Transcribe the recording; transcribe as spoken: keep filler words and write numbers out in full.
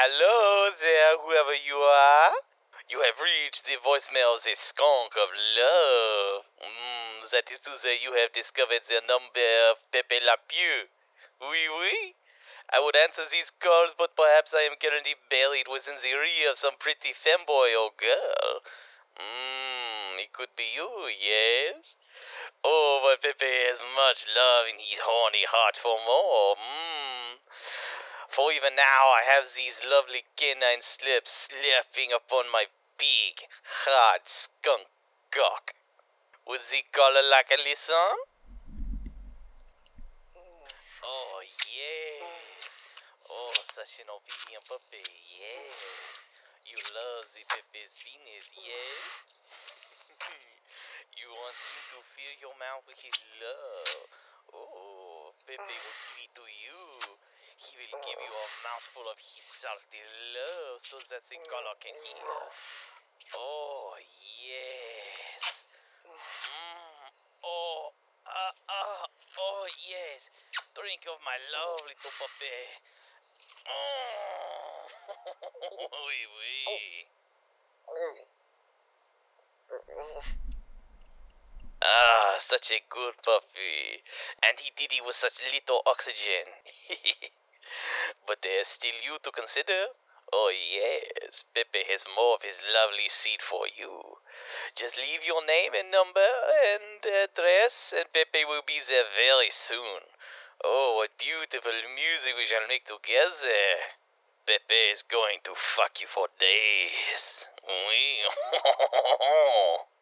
Hello there, whoever you are. You have reached the voicemail of the skunk of love. Mm, that is to say, you have discovered the number of Pepe Le Pew. Oui, oui. I would answer these calls, but perhaps I am currently buried within the rear of some pretty femboy or girl. Mmm, it could be you, yes? Oh, but Pepe has much love in his horny heart for more. Mmm. For even now I have these lovely canine slips slapping upon my big, hard skunk cock. Would the collar like a listen? Oh, yes. Oh, such an obedient puppy, yes. You love the Pepe's penis, yes? You want him to fill your mouth with his love. Oh, Pepe will give it to you. He will give you a mouthful of his salty love so that the color can hear. Oh, yes. Mm, oh, uh, uh, oh, yes. Drink of my love, little puppy. Oh, oui, oui. Ah, such a good puppy. And he did it with such little oxygen. But there's still you to consider. Oh yes, Pepe has more of his lovely seed for you. Just leave your name and number and address and Pepe will be there very soon. Oh, what beautiful music we shall make together. Pepe is going to fuck you for days. Oui.